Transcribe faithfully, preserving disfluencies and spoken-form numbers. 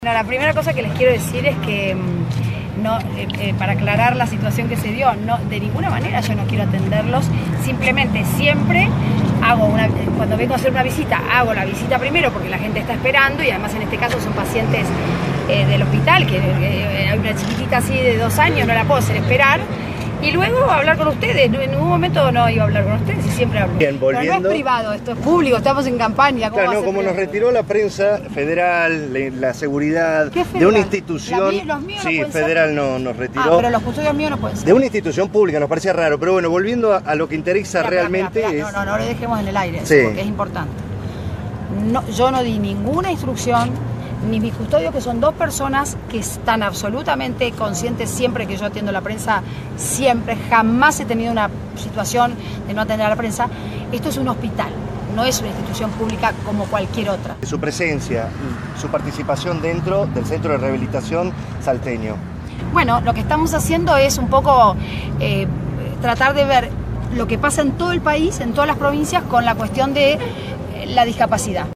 Bueno, la primera cosa que les quiero decir es que no, eh, eh, para aclarar la situación que se dio, no, de ninguna manera yo no quiero atenderlos, simplemente siempre hago una, cuando vengo a hacer una visita, hago la visita primero porque la gente está esperando y además en este caso son pacientes eh, del hospital, que eh, hay una chiquitita así de dos años, no la puedo hacer esperar. Y luego hablar con ustedes. En ningún momento no iba a hablar con ustedes y siempre hablo. Bien, volviendo... Pero no es privado, esto es público, estamos en campaña. Claro, no, como nos retiró la prensa federal, la seguridad, de una institución... Mí, los míos sí, no federal ser... no, nos retiró. Ah, pero los custodios míos no pueden ser. De una institución pública, nos parecía raro. Pero bueno, volviendo a, a lo que interesa mira, realmente mira, mira, es... No, no, no lo dejemos en el aire, sí. Porque es importante. No, yo no di ninguna instrucción, ni mis custodios, que son dos personas que están absolutamente conscientes siempre que yo atiendo la prensa, siempre, jamás he tenido una situación de no atender a la prensa. Esto es un hospital, no es una institución pública como cualquier otra. Su presencia, su participación dentro del Centro de Rehabilitación Salteño. Bueno, lo que estamos haciendo es un poco eh, tratar de ver lo que pasa en todo el país, en todas las provincias, con la cuestión de eh, la discapacidad.